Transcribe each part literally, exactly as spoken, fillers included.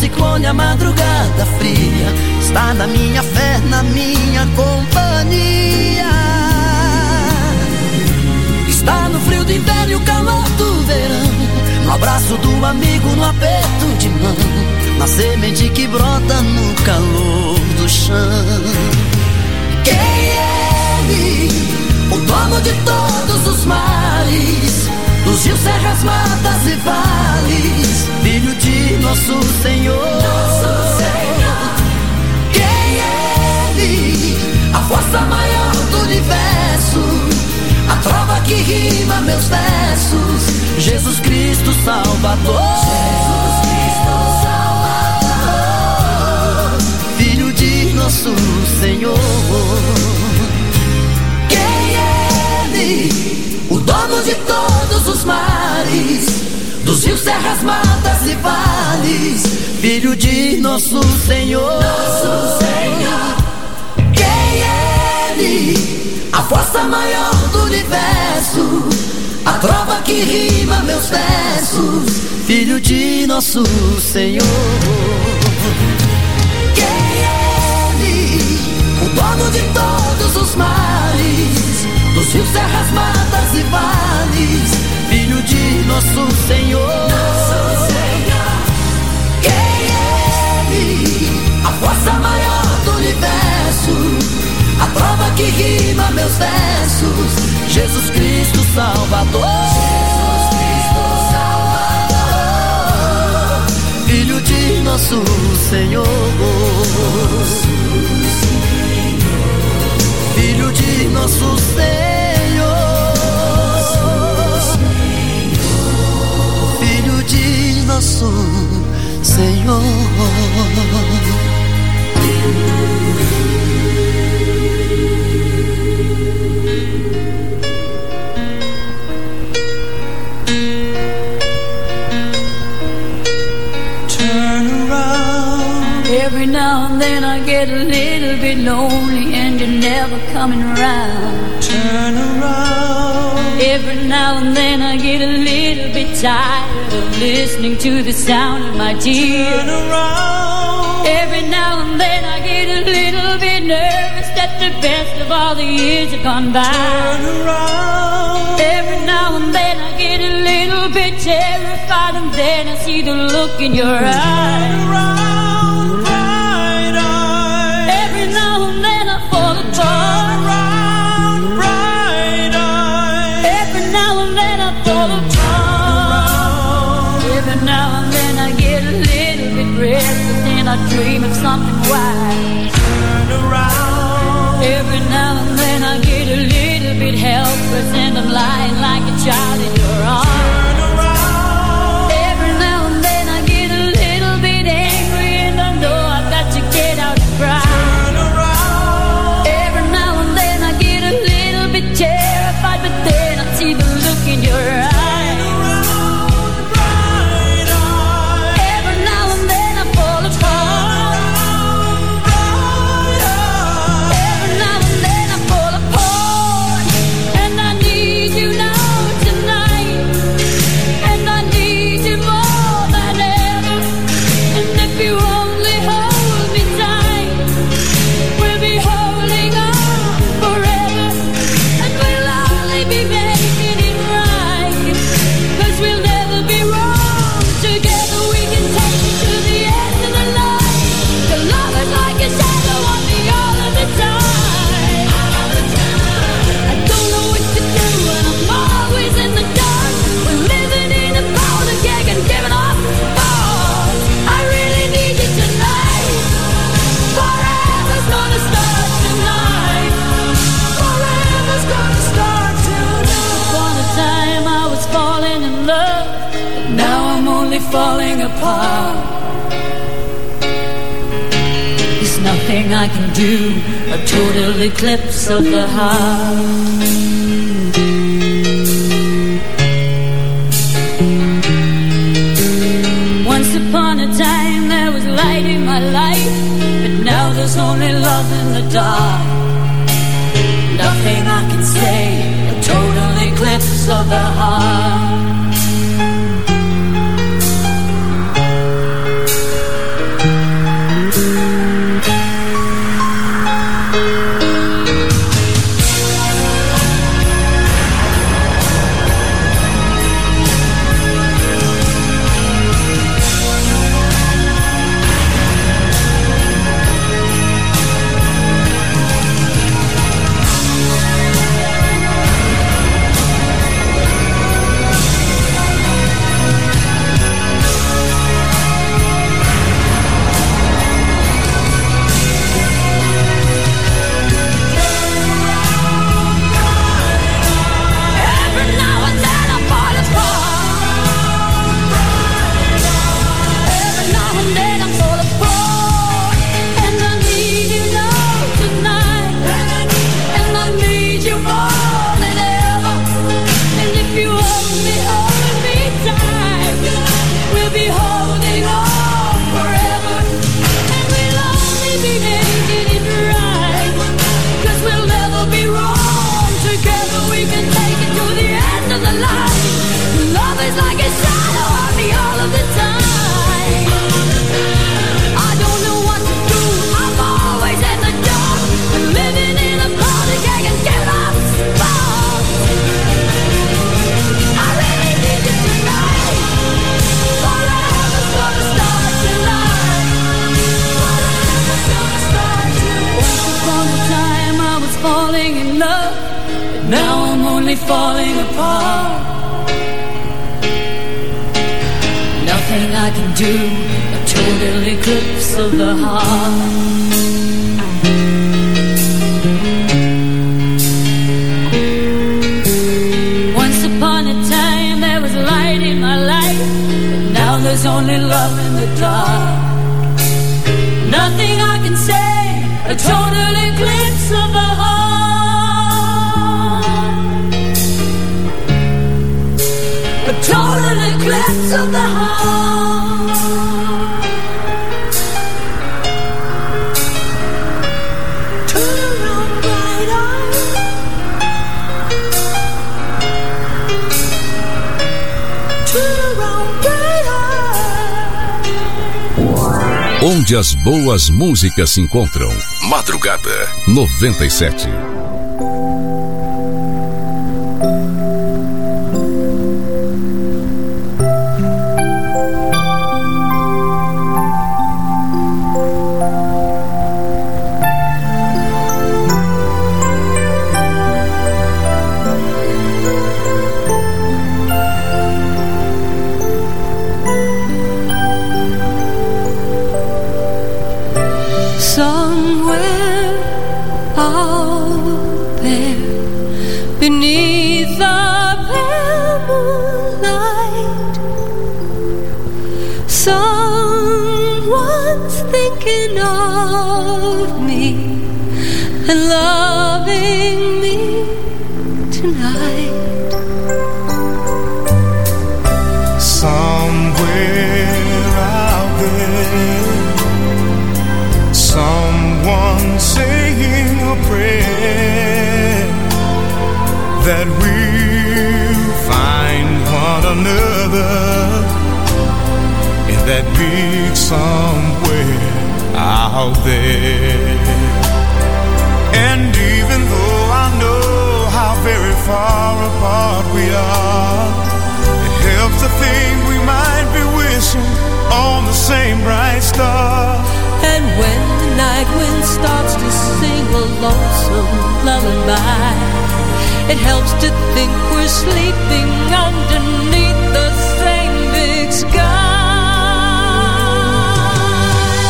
ciclone, a madrugada fria está na minha fé, na minha companhia. Está no frio do inverno e o calor do verão, no abraço do amigo, no aperto de mão, na semente que brota no calor do chão. Quem é Ele? O dono de todos os mares, dos rios, serras, matas e vales, Filho de nosso Senhor. Nosso Senhor. Quem é Ele? A força maior do universo, a trova que rima meus versos, Jesus Cristo Salvador. Jesus Cristo Salvador, Filho de nosso Senhor. O dono de todos os mares, dos rios, serras, matas e vales, Filho de nosso Senhor. Nosso Senhor. Quem é Ele? A força maior do universo, a trova que rima meus versos, Filho de nosso Senhor. Quem é Ele? O dono de todos os mares, dos rios, serras, matas e vales, Filho de nosso Senhor. Nosso Senhor. Quem é Ele? A força maior do universo, a prova que rima meus versos, Jesus Cristo Salvador. Jesus Cristo Salvador, Filho de nosso Senhor. Filho de nosso Senhor, Filho de nosso Senhor. Turn around. Every now and then I get a little bit lonely and you're never coming around. Turn around. Every now and then I get a little bit tired of listening to the sound of my tears. Turn around. Every now and then I get a little bit nervous that the best of all the years have gone by. Turn around. Every now and then I get a little bit terrified, and then I see the look in your eyes. Turn around. Turn around, bright eyes. Every now and then I fall apart. Every now and then I get a little bit restless and I dream of something wise. Turn around. Every now and then I get a little bit helpless and I'm lying like a child in your arms. Turn around. Every now and then I get a little bit angry and I know I've got to get out and cry. Terrified, but then I see the look in your eyes. Every now and then I fall apart. Every now and then I fall apart. And I need you now tonight. And I need you more than ever. And if you only hold me tight, we'll be holding on forever. Be making it right, 'cause we'll never be wrong. Together we can take it to the end of the line. The love is like a shadow on me all of the time. All the time. I don't know what to do and I'm always in the dark. We're living in a powder keg and giving off balls. I really need you tonight. Forever's gonna start tonight. Forever's gonna start. Time I was falling in love, but now I'm only falling apart. There's nothing I can do, a total eclipse of the heart. Once upon a time there was light in my life, but now there's only love in the dark. Nothing I can say, a total eclipse of the heart. I'm only falling apart. Nothing I can do, a total eclipse of the heart. Once upon a time there was light in my life, but now there's only love in the dark. Nothing I can say, a total eclipse of the heart. A total eclipse of the heart. Turn around, bright eyes. Turn around, bright eyes. Onde as boas músicas se encontram. Madrugada noventa e sete. Somewhere out there, beneath the pale moonlight, someone's thinking of me and loving me tonight. Somewhere out there, someone saying a prayer that we'll find one another in that big somewhere out there. And even though I know how very far apart we are, it helps to think we might be wishing on the same bright star. And when the night wind starts to sing a lonesome lullaby, it helps to think we're sleeping underneath the same big sky.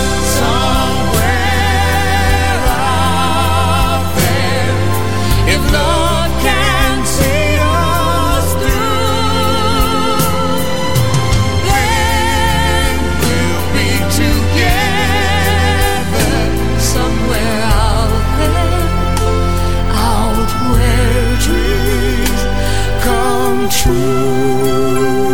Somewhere out there, if love can see us through, then we'll be together. Somewhere out there, out where dreams come true.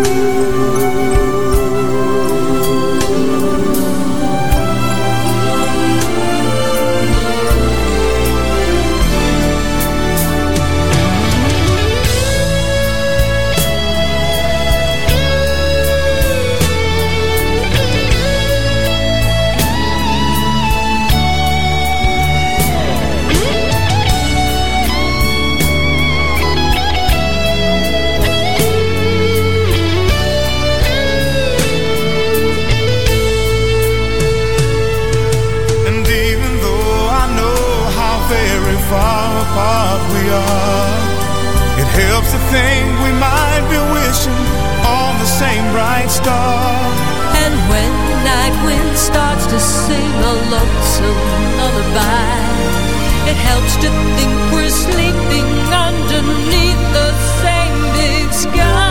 And even though I know how very far apart we are, it helps to think we might be wishing on the same bright star. And when the night wind starts to sing a lonesome lullaby, it helps to think we're sleeping underneath the same big sky.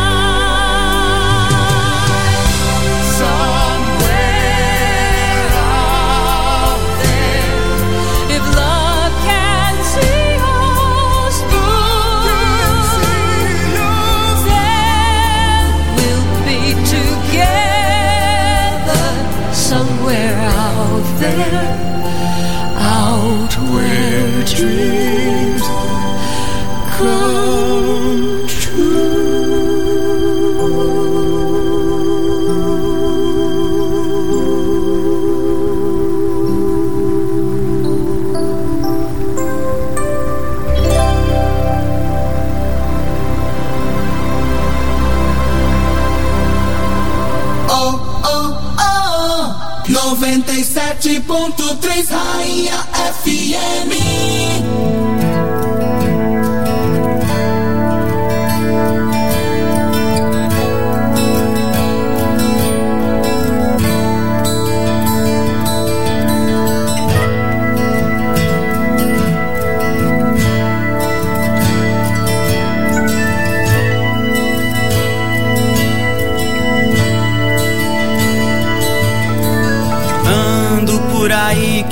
Somewhere out there, if love can see us through, then we'll be together. Somewhere out there, out where dreams come true. noventa e sete ponto três Rainha F M.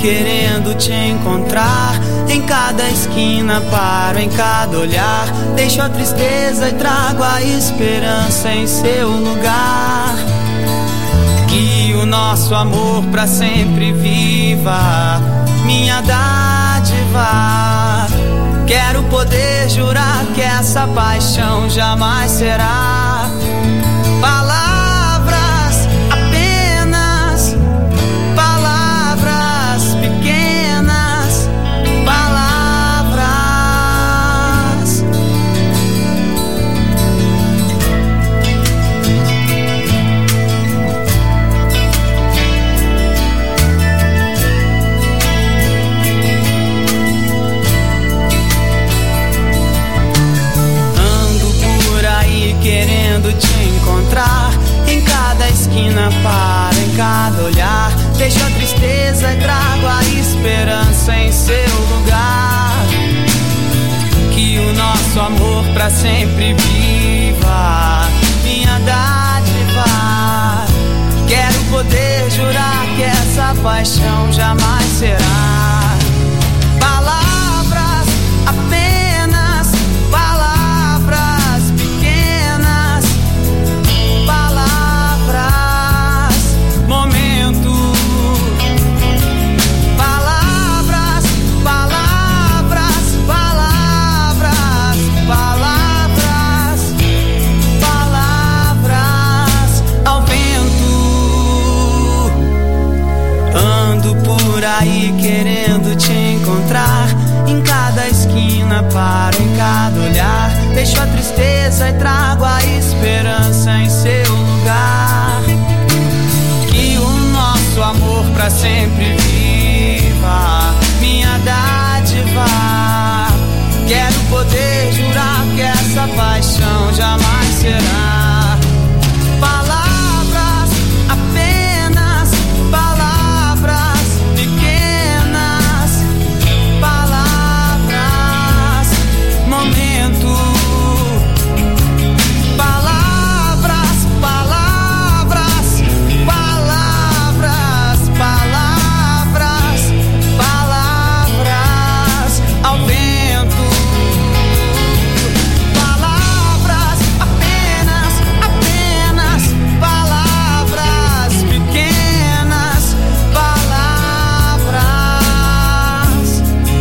querendo te encontrar. Em cada esquina paro, em cada olhar, deixo a tristeza e trago a esperança em seu lugar. Que o nosso amor pra sempre viva, minha dádiva. Quero poder jurar que essa paixão jamais será palavras, apenas palavras pequenas, palavras. Querendo te encontrar, em cada esquina paro, em cada olhar, deixo a tristeza e trago a esperança em seu lugar. Que o nosso amor pra sempre viva, minha dádiva. Quero poder jurar que essa paixão jamais será palavras, apenas palavras pequenas, palavras, momento, palavras, palavras, palavras, palavras, palavras ao vento. Ando por aí querendo te encontrar, em cada esquina paro, em cada olhar, deixo a tristeza e trago a esperança em seu lugar. Que o nosso amor pra sempre viva, minha dádiva. Quero poder jurar que essa paixão jamais será palavras, apenas palavras pequenas, palavras, momento, palavras, palavras, palavras, palavras, palavras ao vento. Palavras, apenas, apenas palavras pequenas, palavras.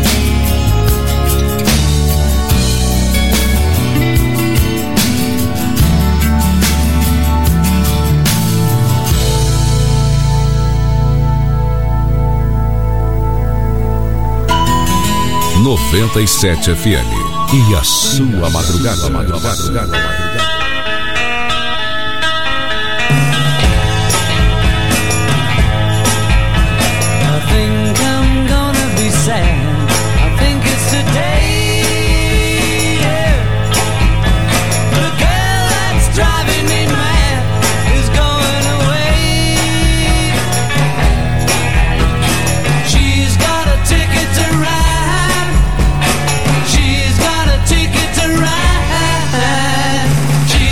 noventa e sete F M. E a sua madrugada, madrugada, madrugada. I think I'm gonna be sad. I think it's today. Yeah. The girl that's driving me mad is going away. She's got a ticket to ride. She's got a ticket to ride. She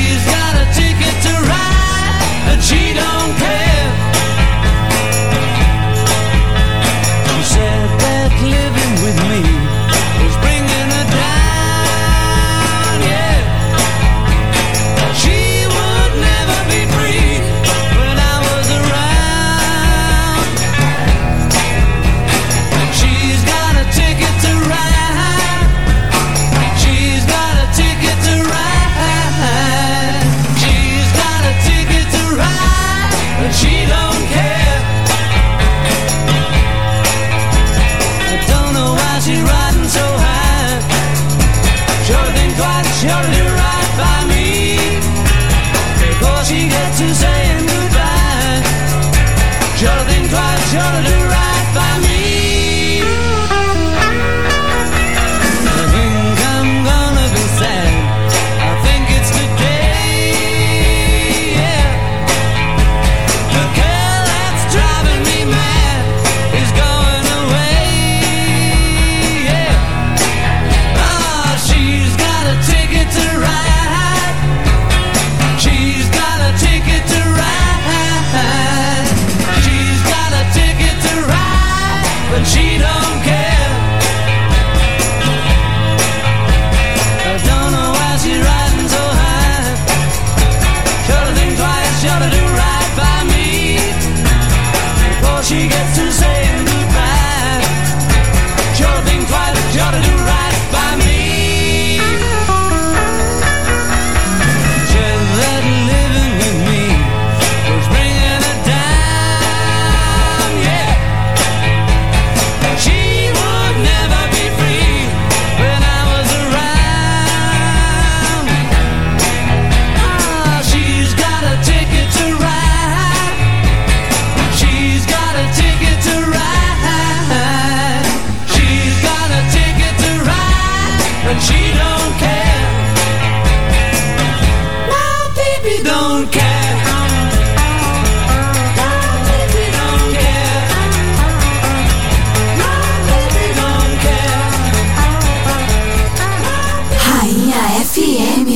Minha F M.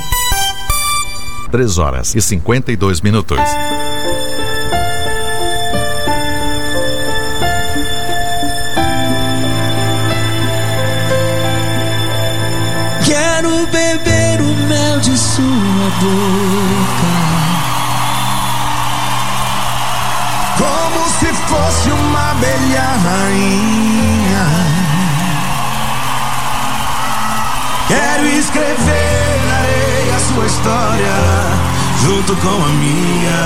Três horas e cinquenta e dois minutos. Quero beber o mel de sua boca, como se fosse uma abelha rainha. Quero escrever na areia a sua história, junto com a minha.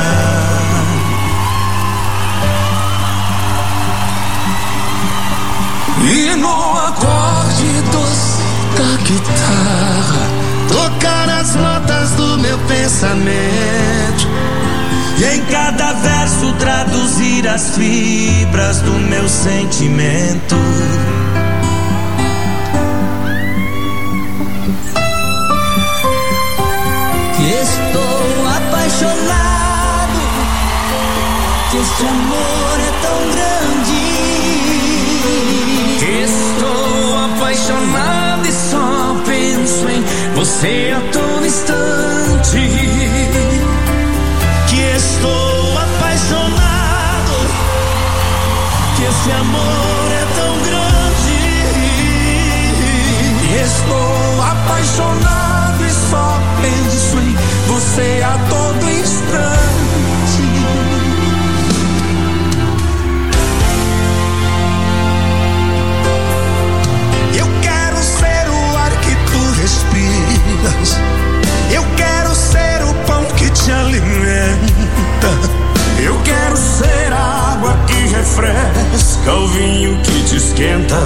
E no acorde doce da guitarra, tocar as notas do meu pensamento, e em cada verso traduzir as fibras do meu sentimento. estou apaixonado, que este amor é tão grande. Estou apaixonado e só penso em você a todo instante. Que estou apaixonado, que esse amor é tão grande. Estou apaixonado e só penso em você a todo instante. Eu quero ser o ar que tu respiras, eu quero ser o pão que te alimenta, eu quero ser a água que refresca, o vinho que te esquenta.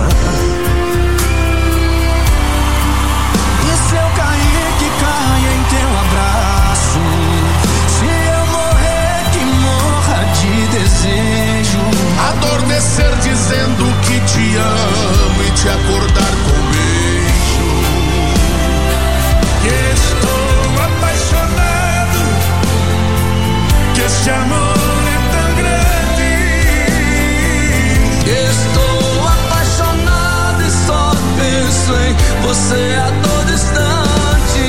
E se eu cair, que caia em teu abraço, se eu morrer, que morra de desejo, adormecer dizendo que te amo e te acordar com um beijo. Que estou apaixonado, que esse amor é tão grande. Estou apaixonado e só penso em você a todo instante.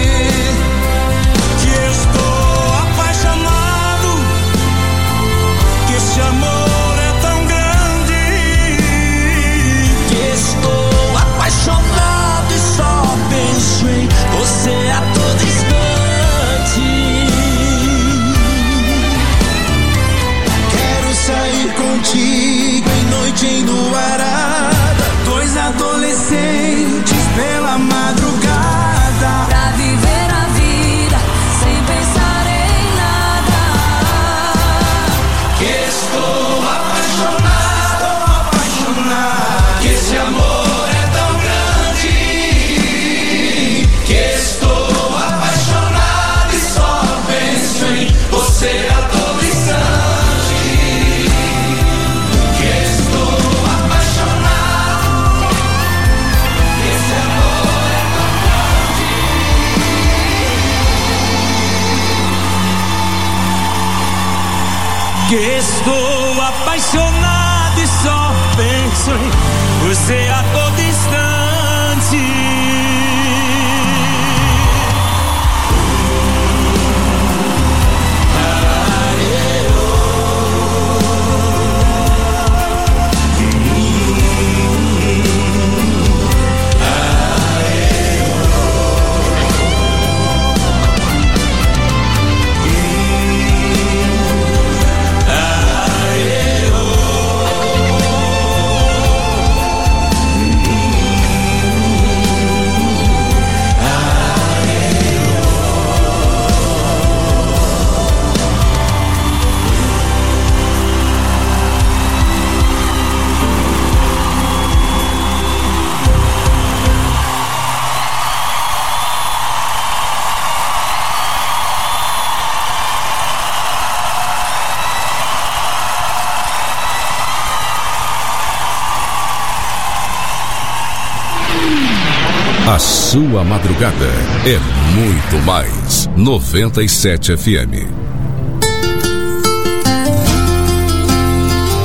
Que estou apaixonado, que esse amor é tão grande. Que estou apaixonado e só penso em você a todo instante. Quero sair contigo em noite enluarada, dois adolescentes pela madrugada, Pra viver a vida sem pensar em nada. que estou apaixonado, apaixonado, que esse amor é tão grande. Que estou apaixonado e só penso em você a todo instante. Que estou apaixonado, que esse amor é tão grande. Que estou apaixonado e só penso em você a todo instante. A sua madrugada é muito mais. noventa e sete F M.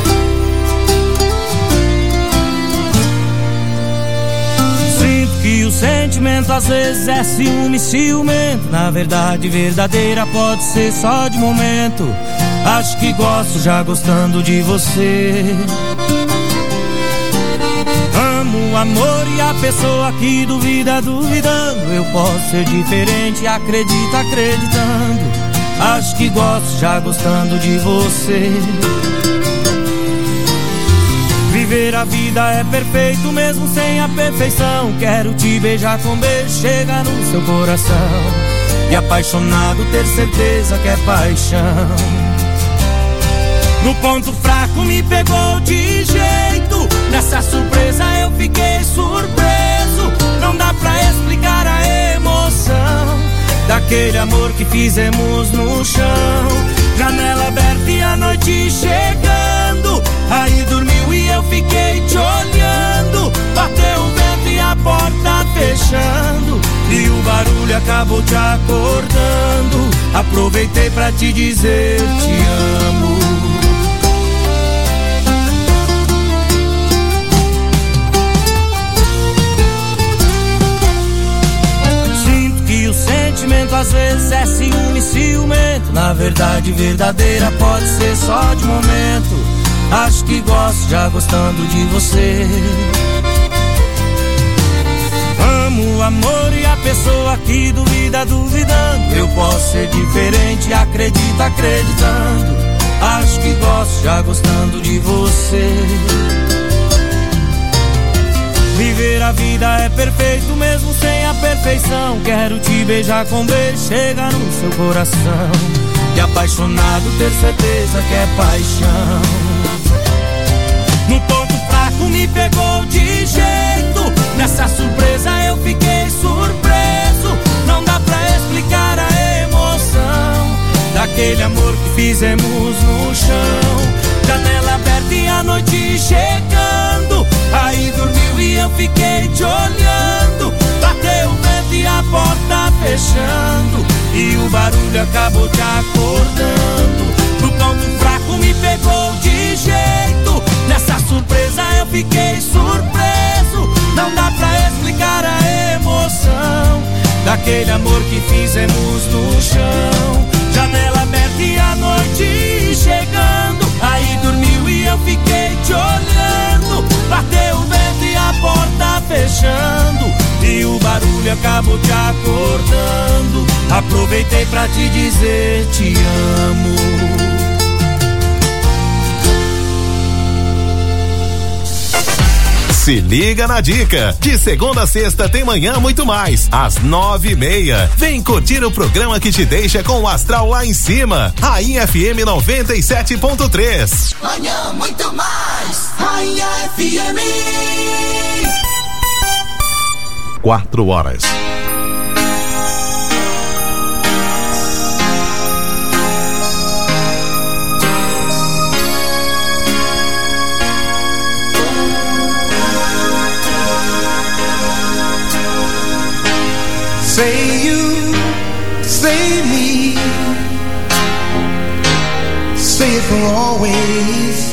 Sinto que o sentimento às vezes é ciúme, ciumento. Na verdade, verdadeira pode ser só de momento. Acho que gosto já gostando de você. Amo o amor e a pessoa que duvida, duvidando. Eu posso ser diferente, acredito, acreditando. Acho que gosto já gostando de você. Viver a vida é perfeito mesmo sem a perfeição. Quero te beijar com beijo, chega no seu coração. E apaixonado ter certeza que é paixão. No ponto fraco me pegou de jeito. Nessa surpresa eu fiquei surpreso. Não dá pra explicar a emoção daquele amor que fizemos no chão. Janela aberta e a noite chegando. Aí dormiu e eu fiquei te olhando. Bateu o vento e a porta fechando. E o barulho acabou te acordando. Aproveitei pra te dizer te amo. Sinto que o sentimento às vezes é ciúme, ciumento. Na verdade, verdadeira pode ser só de momento. Acho que gosto já gostando de você. Amo o amor e a pessoa que duvida, duvidando. Eu posso ser diferente, acredito, acreditando. Acho que gosto já gostando de você. Viver a vida é perfeito mesmo sem a perfeição. Quero te beijar com beijo, chega no seu coração. E apaixonado ter certeza que é paixão. No ponto fraco me pegou de jeito. Nessa surpresa eu fiquei surpreso. Não dá pra explicar a emoção daquele amor que fizemos no chão. Janela aberta e a noite chegando. Aí dormiu e eu fiquei te olhando. Bateu o vento e a porta fechando. E o barulho acabou te acordando. No ponto fraco me pegou de jeito. Nessa surpresa eu fiquei surpreso. Não dá pra explicar a emoção daquele amor que fizemos no chão. Janela aberta e a noite chegando. Aí dormiu e eu fiquei te olhando. Bateu o vento e a porta fechando. E o barulho acabou te acordando. Aproveitei pra te dizer te amo. Se liga na dica. De segunda a sexta tem Manhã Muito Mais, às nove e meia. Vem curtir o programa que te deixa com o astral lá em cima. Rainha F M noventa e sete ponto três. Manhã Muito Mais, Rainha F M. Quatro horas. Say you, say me, say it for always.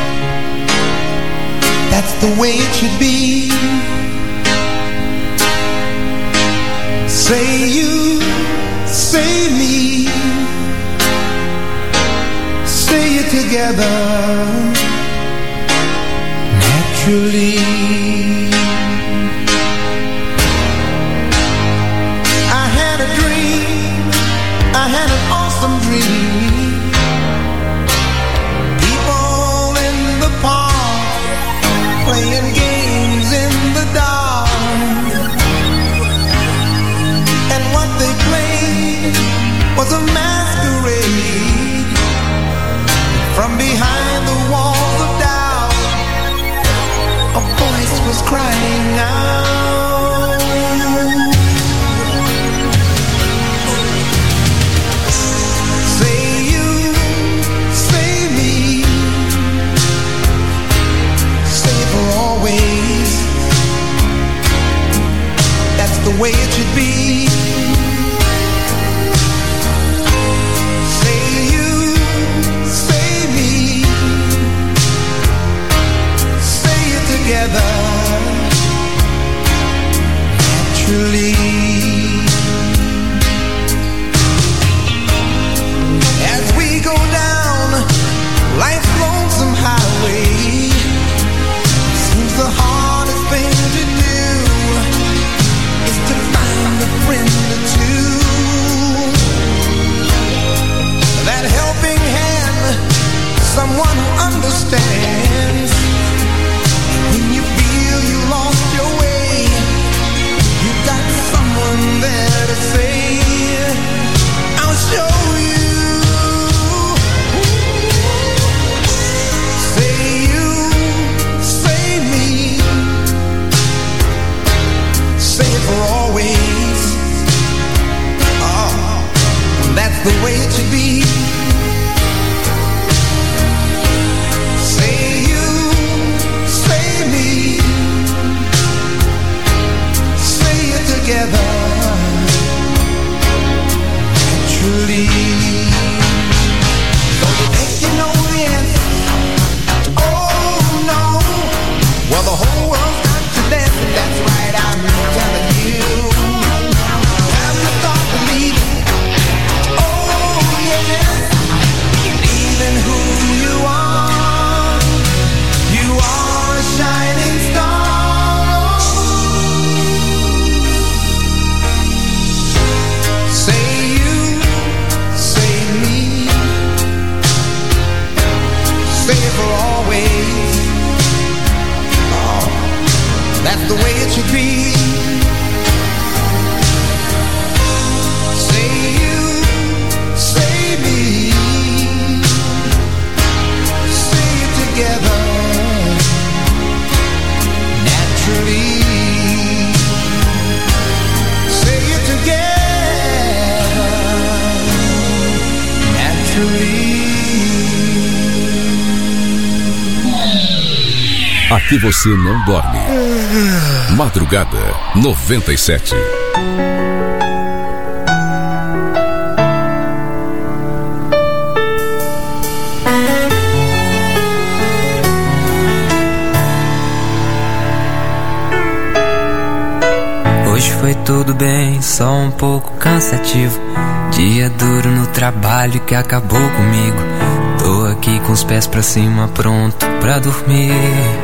That's the way it should be. Say you, say me, say it together naturally. I had an awesome dream. People in the park playing games in the dark. And what they played was a masquerade. From behind the walls of doubt, a voice was crying. the way it should be. Say you, say me, say it together, naturally. Don't you think you know the answer? Oh no. Well, the whole world's got to dance, and that's right, I'm telling you. Time to start believing. Oh yeah. Believe in who you are. You are a shining star. Say you, say me, say it for always. Oh, that's the way it should be. Say you, say me, say it together, naturally. Say it together, naturally. Aqui você não dorme. Madrugada noventa e sete. Hoje foi tudo bem, só um pouco cansativo. Dia duro no trabalho que acabou comigo. Tô aqui com os pés pra cima, pronto pra dormir.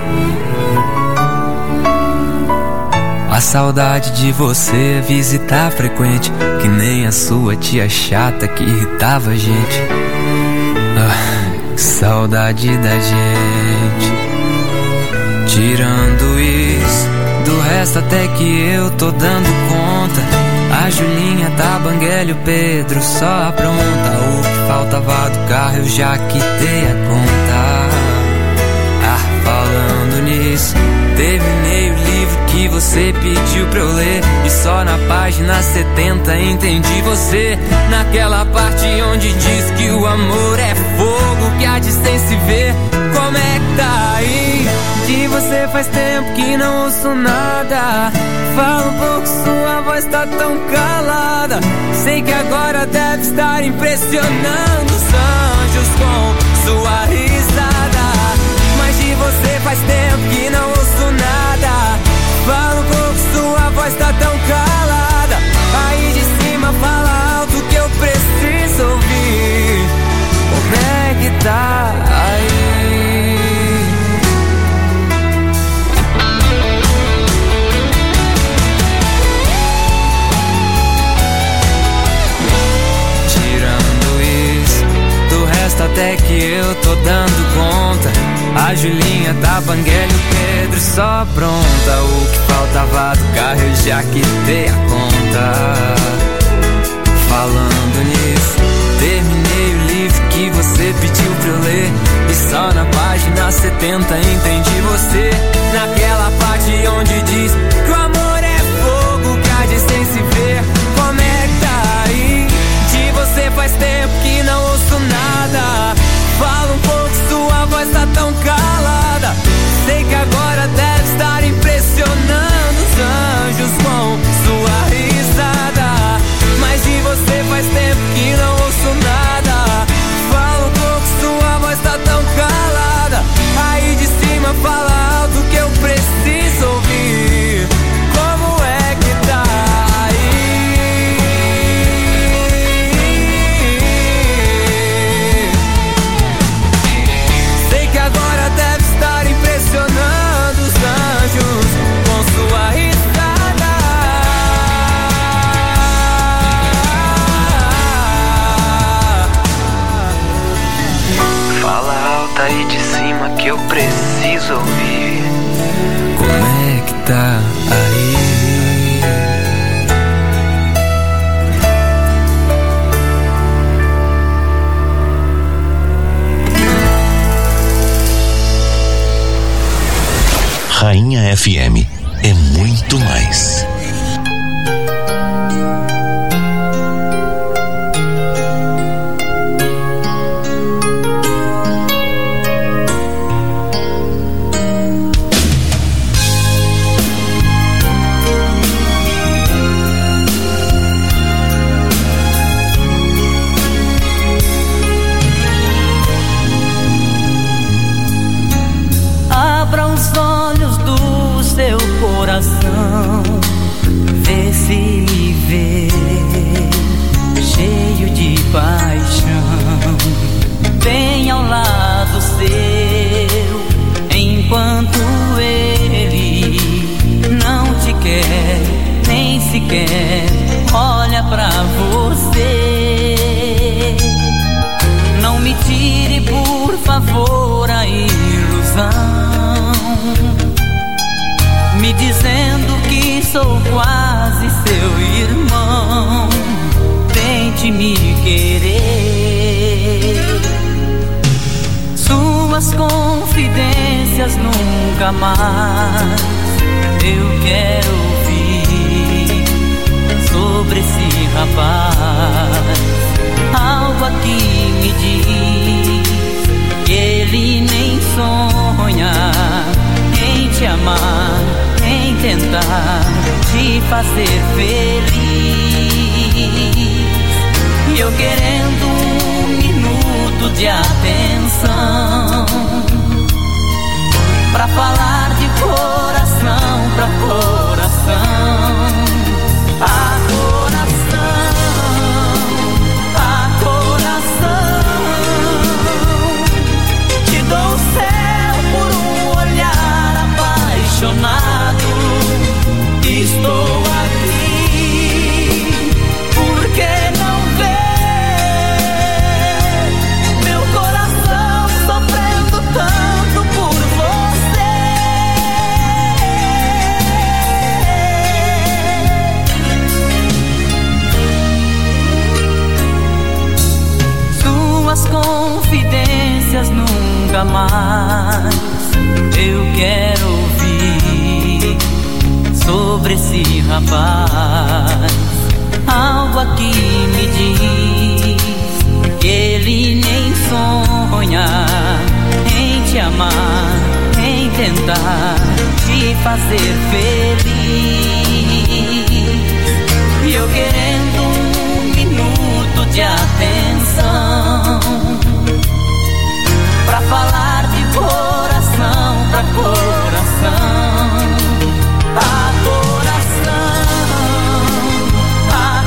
A saudade de você visitar frequente, que nem a sua tia chata que irritava a gente. Ah, saudade da gente. Tirando isso, do resto até que eu tô dando conta. A Julinha tá banguela e o Pedro só apronta. O que faltava do carro eu já quitei a conta. Ah, falando nisso, terminei o livro que você pediu pra eu ler. E só na página setenta entendi você. Naquela parte onde diz que o amor é fogo que a distância se vê. Como é que tá aí? De você faz tempo que não ouço nada. Fala um pouco, sua voz tá tão calada. Sei que agora deve estar impressionando os anjos com sua risada. Mas de você faz tempo que não ouço nada. Fala um pouco, sua voz tá tão calada. Aí de cima fala alto que eu preciso ouvir. Como é que tá aí? Até que eu tô dando conta. A Julinha tá banguela e o Pedro só pronta. O que faltava do carro eu já quitei a conta. Falando nisso, terminei o livro que você pediu pra eu ler. E só na página setenta entendi você. Naquela parte onde diz que o amor é fogo que a distância se vê. Como é que tá aí? De você faz tempo que não ouço nada. Fala um pouco, sua voz tá tão calada. Sei que agora deve estar impressionando os anjos com sua risada. Mas de você faz tempo que não ouço nada. Fala um pouco, sua voz tá tão calada. Aí de cima fala alto que eu preciso ouvir. Como é que tá aí? Sei que agora deve estar impressionando os anjos com sua risada. Fala alto aí de cima que eu preciso ouvir. Como é que tá aí? Rainha F M é muito mais. nunca mais eu quero ouvir sobre esse rapaz. Algo aqui me diz que ele nem sonha em te amar, em tentar te fazer feliz. E eu querendo um minuto de atenção pra falar de coração pra coração, a coração, a coração. Te dou o céu por um olhar apaixonado. Estou aqui porque não vê meu coração sofrendo tanto por você. Suas confidências nunca mais eu quero ouvir sobre esse rapaz. Algo aqui me diz que ele nem sonha em te amar, em tentar te fazer feliz. E eu querendo um minuto de atenção pra falar de coração pra coração, a coração, a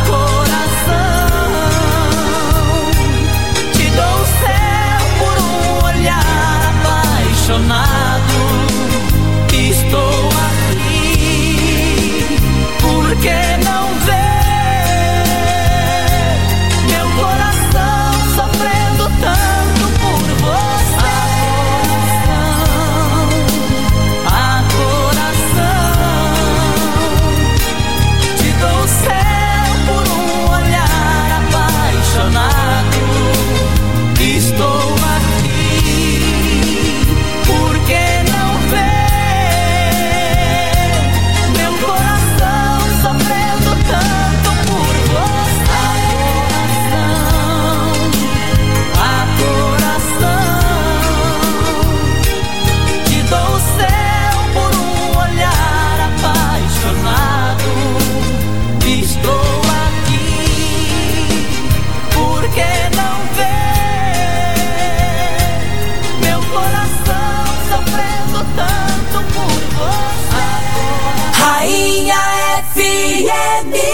coração. Te dou o céu por um olhar apaixonado. Estou aqui porque não vê meu coração sofrendo tanto por você. A coração, te dou o céu por um olhar apaixonado. Estou aqui porque não vê meu coração sofrendo tanto por você. A coração, te dou o céu por um olhar apaixonado. Estou aqui porque não vê meu coração sofrendo tanto por você. Rainha F M.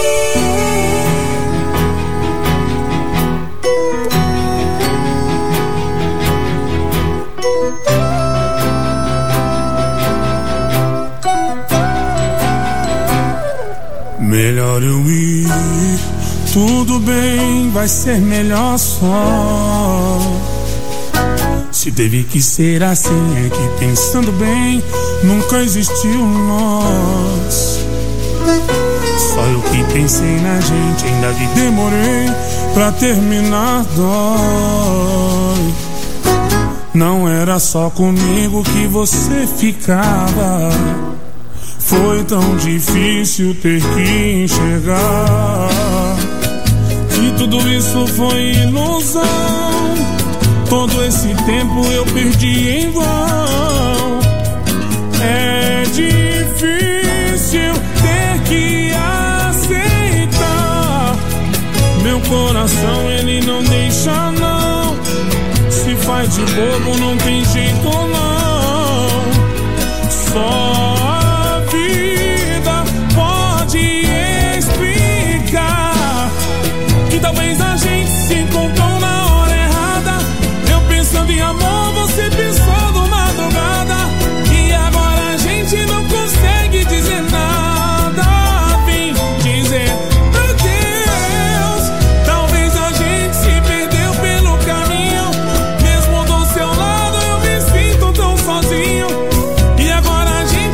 Melhor eu ir, tudo bem, vai ser melhor só. Se teve que ser assim, é que pensando bem, nunca existiu nós. Só eu que pensei na gente, ainda que demorei pra terminar, dói. Não era só comigo que você ficava. Foi tão difícil ter que enxergar que tudo isso foi ilusão. Todo esse tempo eu perdi em vão. É difícil ter que aceitar. Meu coração ele não deixa não. Se faz de bobo não tem jeito não. Só talvez a gente se encontrou na hora errada. Eu pensando em amor, você pensando madrugada. E agora a gente não consegue dizer nada. Vim dizer, meu Deus, talvez a gente se perdeu pelo caminho. Mesmo do seu lado eu me sinto tão sozinho. E agora a gente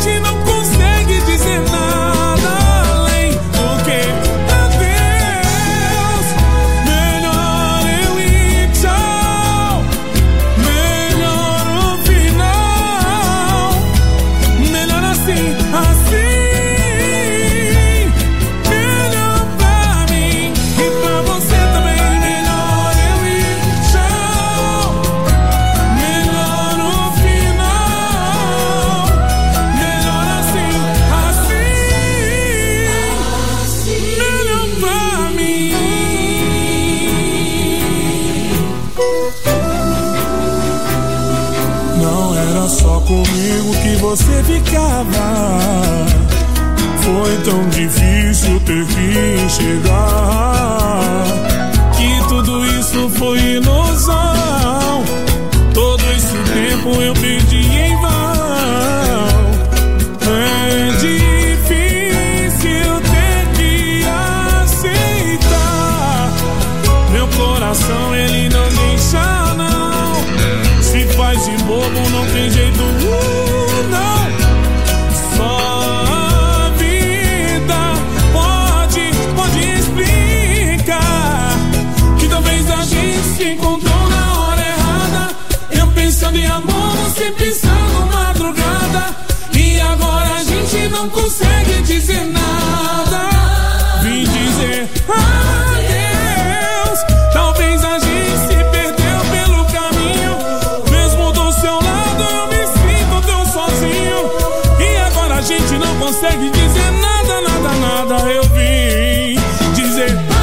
você ficava. Foi tão difícil ter que enxergar que tudo isso foi ilusão. Todo esse tempo eu perdi em vão. É difícil ter que aceitar. Meu coração ele não deixa não. Se faz de bobo não tem jeito uh, não. Só a vida pode, pode explicar que talvez a gente se encontrou na hora errada. Eu pensando em amor, você pensando madrugada. E agora a gente não consegue dizer nada. Vim dizer adeus. Talvez a gente se perdeu pelo caminho. Mesmo do seu lado eu me sinto tão sozinho. E agora a gente não consegue dizer nada, nada, nada. Eu vim dizer adeus.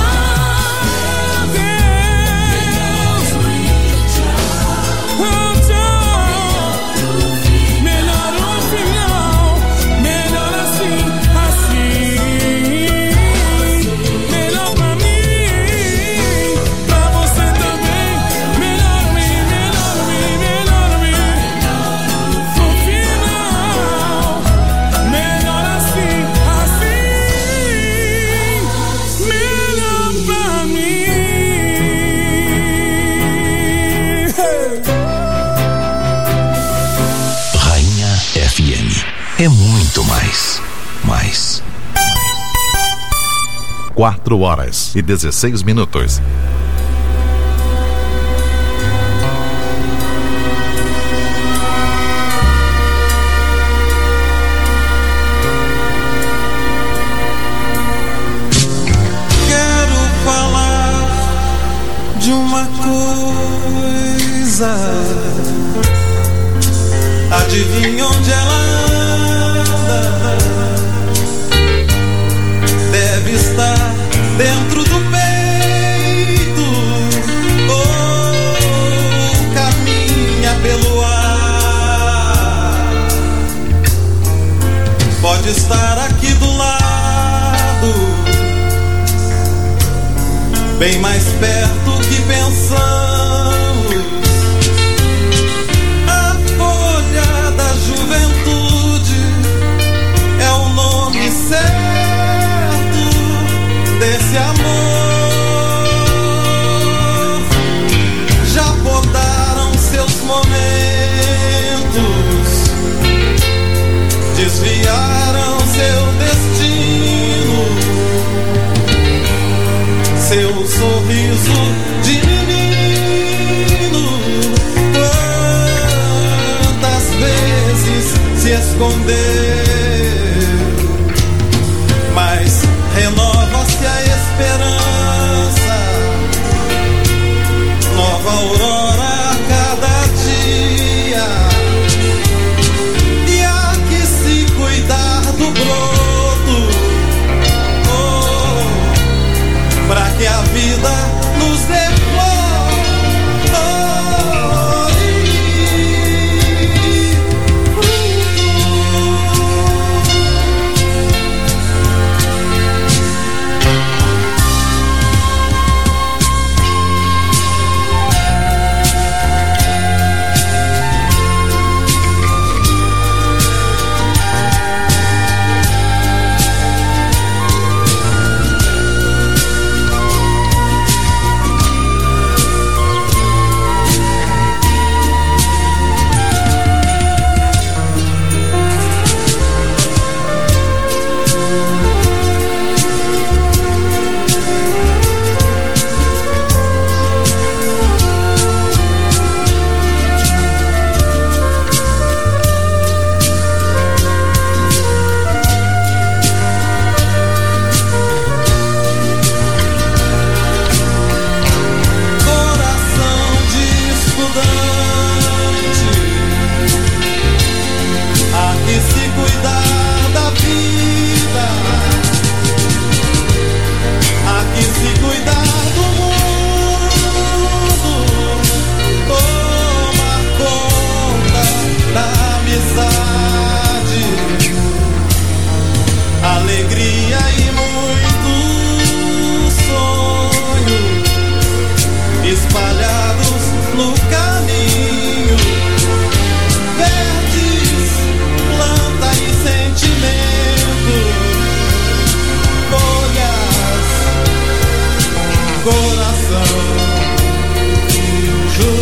Oh, tchau. Melhor o final. Melhor assim, assim. Melhor pra mim, pra você também. Melhor mim, melhor mim, melhor mim. No final, melhor assim, assim. Melhor pra mim. Rainha F M é muito mais. Mais. Quatro horas e dezesseis minutos. Quero falar de uma coisa. Adivinha onde ela anda? Deve estar dentro do peito ou caminha pelo ar. Pode estar aqui do lado, bem mais perto que pensamos. A folha da juventude é o nome certo desse amor. Já podaram seus momentos, desviaram seu destino. Seu sorriso de menino, quantas vezes se escondeu, mas renova-se a esperança, nova aurora a cada dia. E há que se cuidar do broto, oh, pra que a vida nos dê flor. Oh, e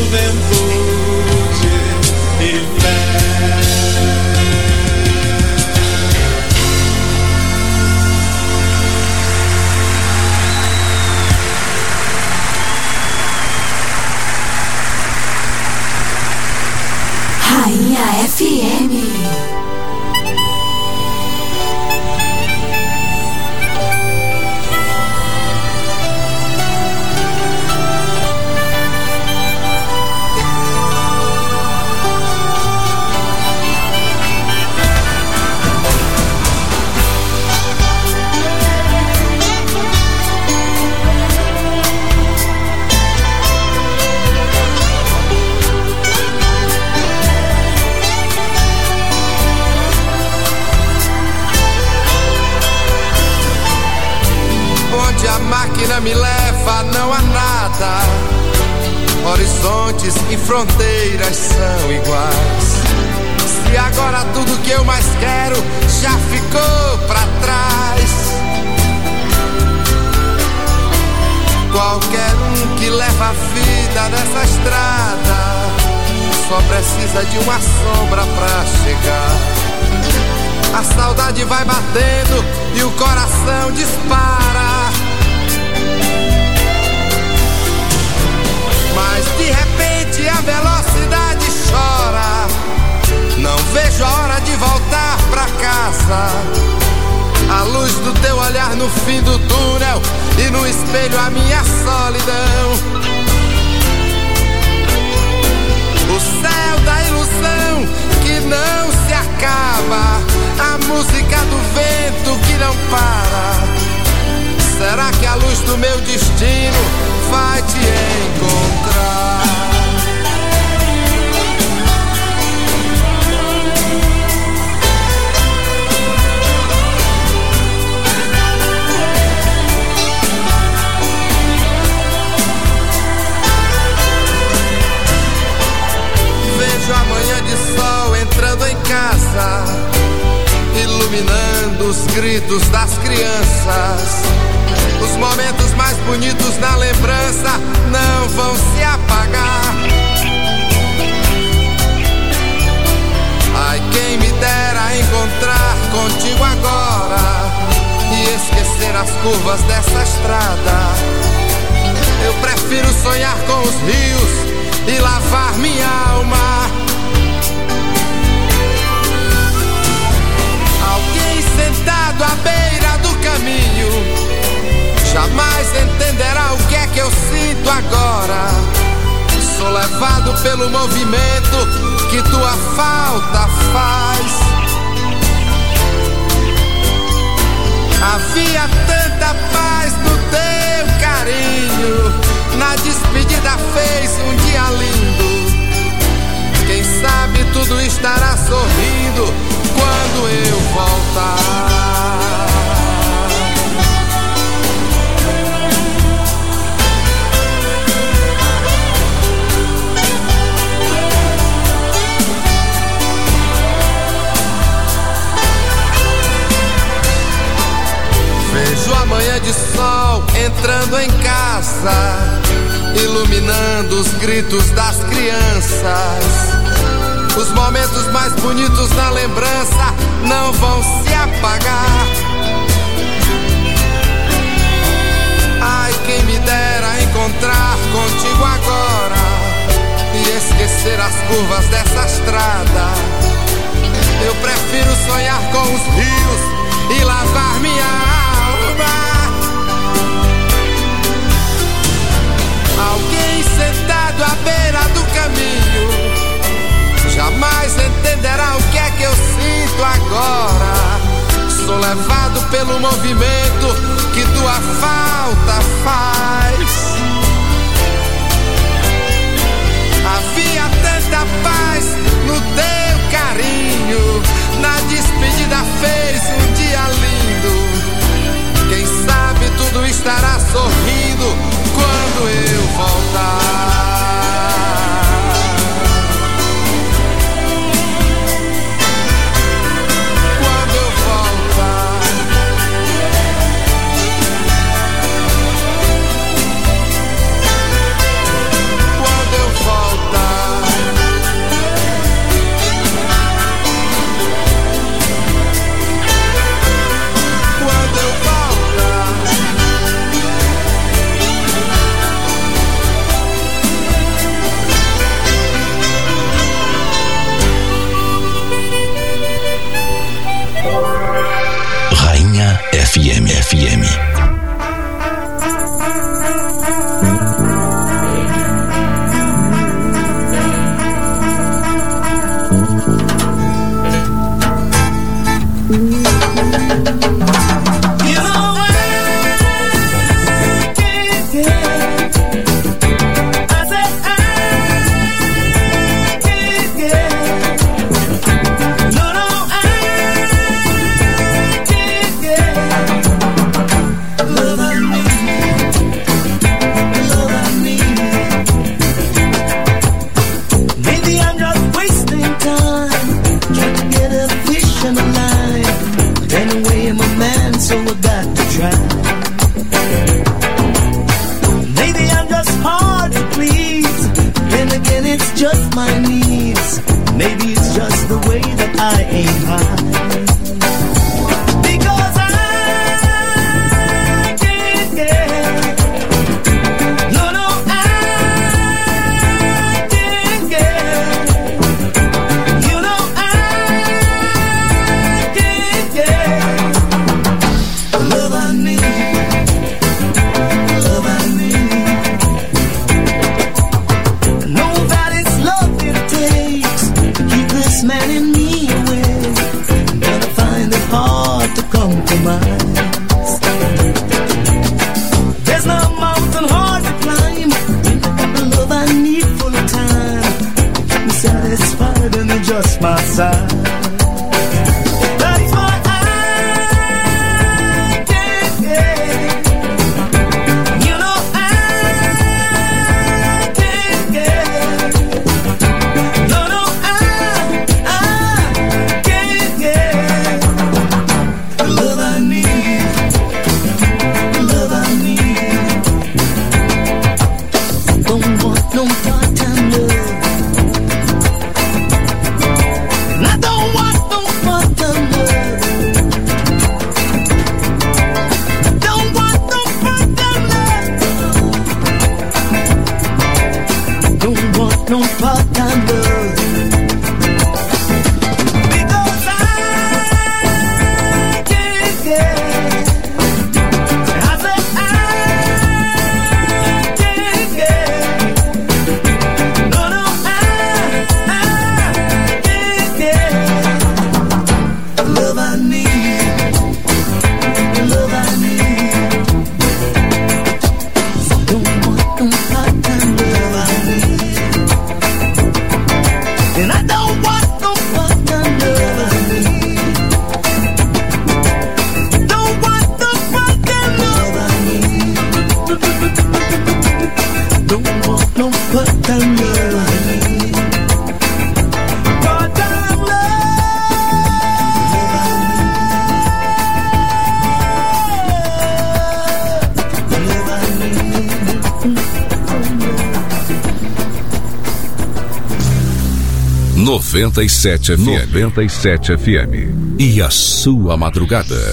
juventude e fé. Rainha F M. Me leva, não há nada. Horizontes e fronteiras são iguais. Se agora tudo que eu mais quero já ficou pra trás. Qualquer um que leva a vida nessa estrada só precisa de uma sombra pra chegar. A saudade vai batendo e o coração dispara. Mas de repente a velocidade chora. Não vejo a hora de voltar pra casa. A luz do teu olhar no fim do túnel e no espelho a minha solidão. O céu da ilusão que não se acaba. A música do vento que não para. Será que a luz do meu destino vai te encontrar? Vejo a manhã de sol entrando em casa, iluminando os gritos das crianças. Os momentos mais bonitos na lembrança não vão se apagar. Ai, quem me dera encontrar contigo agora e esquecer as curvas dessa estrada. Eu prefiro sonhar com os rios e lavar minha alma. Alguém sentado à beira do caminho jamais entenderá o que é que eu sinto agora. Sou levado pelo movimento que tua falta faz. Havia tanta paz no teu carinho. Na despedida fez um dia lindo. Quem sabe tudo estará sorrindo quando eu voltar. Vejo a manhã de sol entrando em casa, iluminando os gritos das crianças. Os momentos mais bonitos na lembrança não vão se apagar. Ai, quem me dera encontrar contigo agora e esquecer as curvas dessa estrada. Eu prefiro sonhar com os rios e lavar minha alma. Alguém sentado à beira do caminho jamais entenderá o que é que eu sinto agora. Sou levado pelo movimento que tua falta faz. Havia tanta paz no teu carinho. Na despedida fez um dia lindo. Quem sabe tudo estará sorrindo quando eu voltar. Quando eu voltar. noventa e sete F M. noventa e sete F M. E a sua madrugada.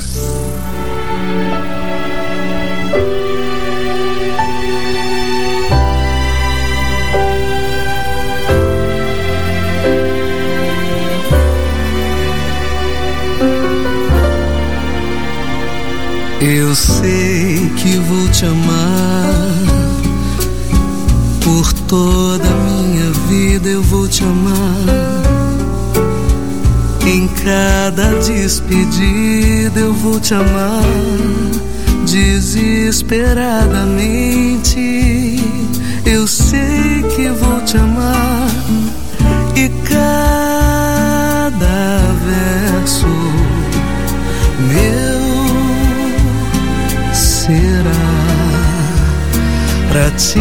Eu sei que vou te amar por toda a minha vida, eu vou te amar. Em cada despedida eu vou te amar desesperadamente. Eu sei que vou te amar e cada verso meu será pra te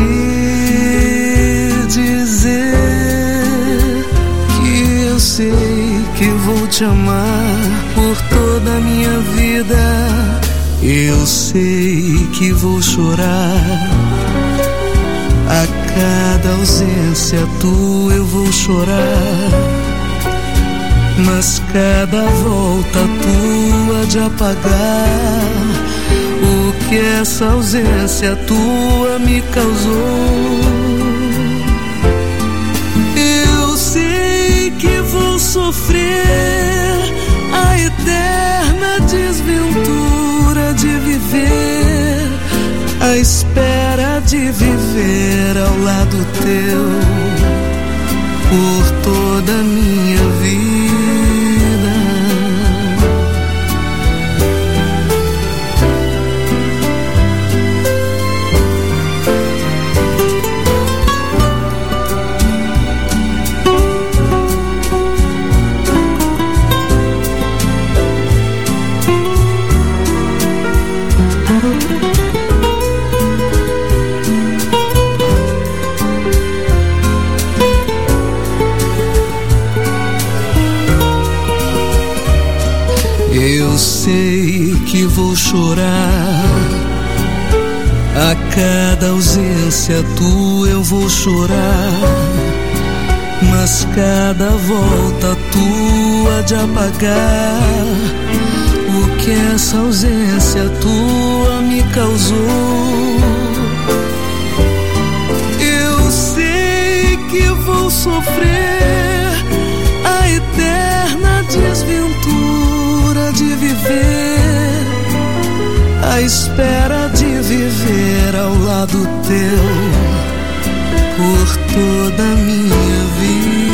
dizer que eu sei que vou te amar por toda a minha vida. Eu sei que vou chorar a cada ausência tua, eu vou chorar, mas cada volta tua de apagar o que essa ausência tua me causou. Eu sei que vou sofrer a eterna desventura de viver à espera de viver ao lado teu por toda a minha vida. Eu sei que vou chorar a cada ausência tua, eu vou chorar, mas cada volta tua de apagar o que essa ausência tua me causou. Eu sei que vou sofrer a eterna desventura de viver, à espera de viver ao lado teu por toda a minha vida.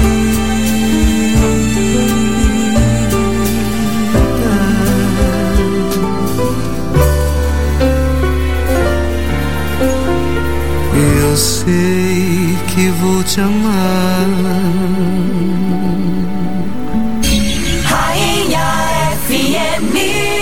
Eu sei que vou te amar. F M.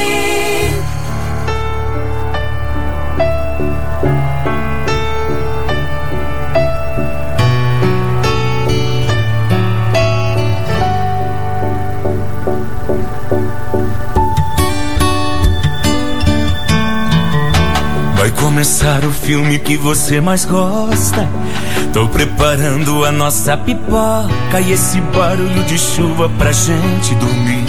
Vai começar o filme que você mais gosta. Tô preparando a nossa pipoca e esse barulho de chuva pra gente dormir.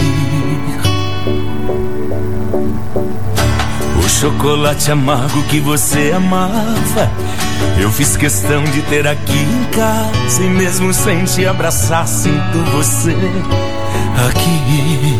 O chocolate amargo que você amava, eu fiz questão de ter aqui em casa. E mesmo sem te abraçar, sinto você aqui.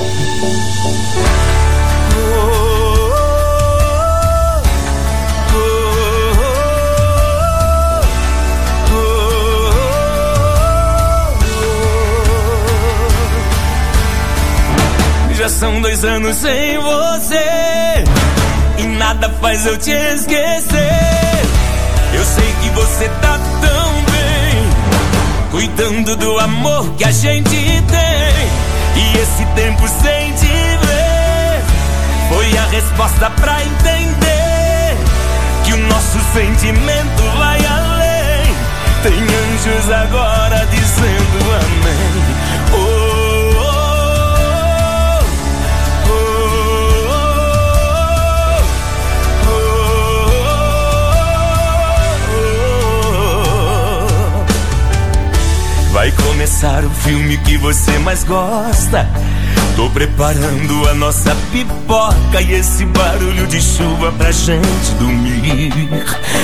Já são dois anos sem você e nada faz eu te esquecer. Eu sei que você tá tão bem, cuidando do amor que a gente tem. E esse tempo sem te ver foi a resposta pra entender que o nosso sentimento vai além. Tem anjos agora dizendo amém. Oh, vai começar o filme que você mais gosta. Tô preparando a nossa pipoca e esse barulho de chuva pra gente dormir.